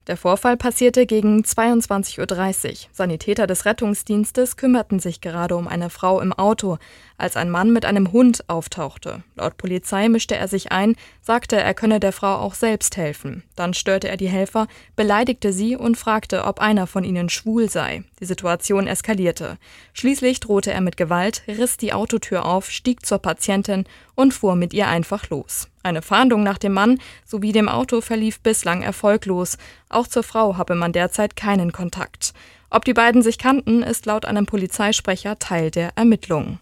Der Vorfall passierte gegen 22:30 Uhr. Sanitäter des Rettungsdienstes kümmerten sich gerade um eine Frau im Auto, als ein Mann mit einem Hund auftauchte. Laut Polizei mischte er sich ein, sagte, er könne der Frau auch selbst helfen. Dann störte er die Helfer, beleidigte sie und fragte, ob einer von ihnen schwul sei. Die Situation eskalierte. Schließlich drohte er mit Gewalt, riss die Autotür auf, stieg zur Patientin und fuhr mit ihr einfach los. Eine Fahndung nach dem Mann sowie dem Auto verlief bislang erfolglos. Auch zur Frau habe man derzeit keinen Kontakt. Ob die beiden sich kannten, ist laut einem Polizeisprecher Teil der Ermittlungen.